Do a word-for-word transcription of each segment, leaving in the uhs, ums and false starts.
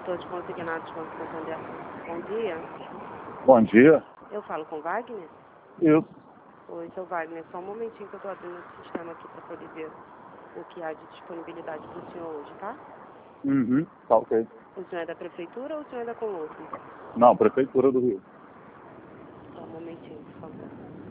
setor de consignados Banco Santander. Bom dia. Bom dia. Eu falo com Wagner? Isso. Oi, seu Wagner. Só um momentinho que eu estou abrindo o sistema aqui para poder ver o que há de disponibilidade para o senhor hoje, tá? Uhum, tá ok. O senhor é da prefeitura ou o senhor é da Colosso? Não, Prefeitura do Rio. Só um momentinho, por favor.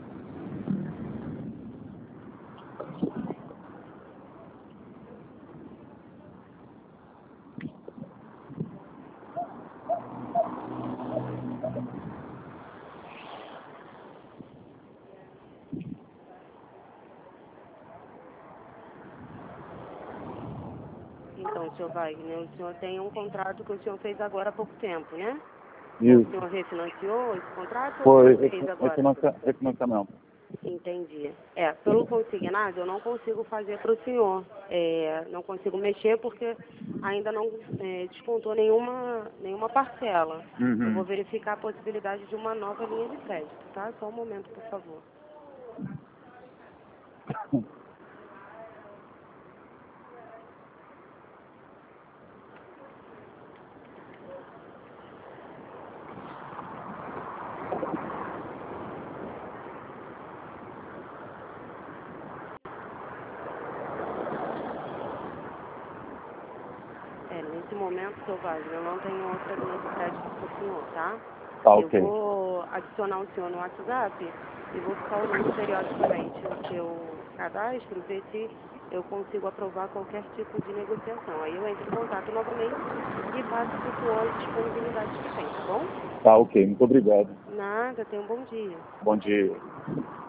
Então, senhor Wagner, o senhor tem um contrato que o senhor fez agora há pouco tempo, né? Isso. O senhor refinanciou esse contrato ou o Foi senhor fez agora? refinancia- refinanciamento. Entendi. É, pelo consignado eu não consigo fazer para o senhor. É, não consigo mexer porque ainda não é, descontou nenhuma, nenhuma parcela. Uhum. Eu vou verificar a possibilidade de uma nova linha de crédito, tá? Só um momento, por favor. É, nesse momento, seu Wagner, eu não tenho outra linha de crédito para o senhor, tá? Tá ok. Eu vou adicionar o senhor no WhatsApp e vou ficar olhando periodicamente o seu cadastro, ver se eu consigo aprovar qualquer tipo de negociação. Aí eu entro em contato novamente e passo para o senhor as disponibilidades que tem, tá bom? Tá ok, muito obrigado. Nada, tenha um bom dia. Bom dia.